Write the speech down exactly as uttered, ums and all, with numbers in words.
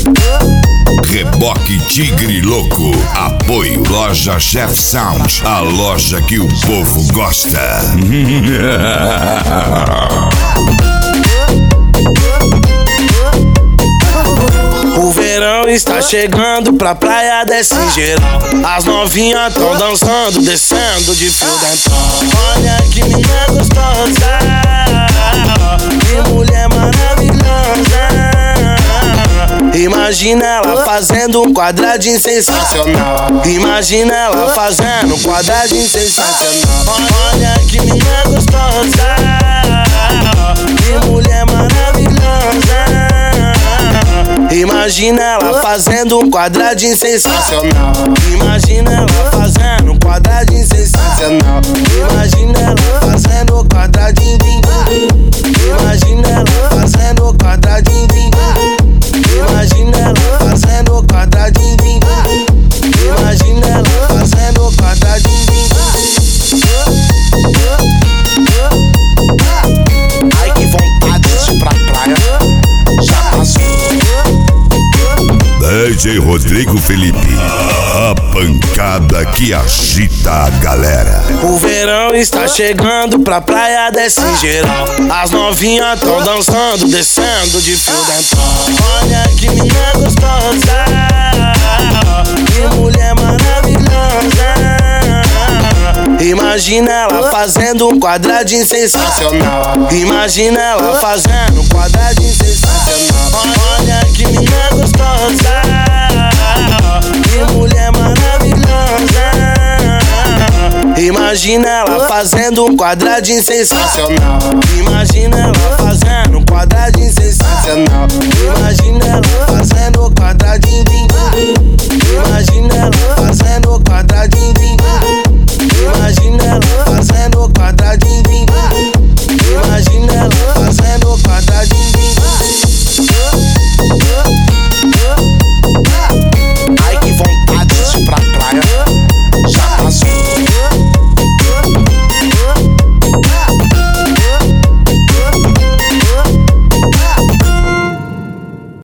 Reboque Tigre Louco. Apoio Loja Chef Sound, a loja que o povo gosta. O verão está chegando, pra praia desce geral. As novinhas tão dançando, descendo de fio dental. Olha que menina gostosa, que mulher maravilhosa. Imagina ela fazendo um quadradinho sensacional. Imagina ela fazendo um quadradinho sensacional. Olha que menina gostosa, que mulher maravilhosa. Imagina ela fazendo um quadradinho sensacional. Imagina ela fazendo um quadradinho sensacional. Imagina ela fazendo um quadradinho. Imagina ela fazendo um quadradinho. Imagina ela fazendo um quadradinho. Imagina ela fazendo um quadradinho. Ai, que vontade de ir pra praia. Já passou. D J Rodrigo Felipe, a pancada que agita a galera. O verão está chegando, pra praia desce geral. As novinhas tão dançando, descendo de fio dental. Olha que menina gostosa, que mulher maravilhosa. Imagina ela fazendo um quadradinho sensacional. Imagina ela fazendo um quadradinho sensacional. Olha que menina gostosa, que mulher maravilhosa. Imagina ela fazendo um quadradinho sensacional. Imagina ela fazendo um quadradinho sensacional. Imagina ela fazendo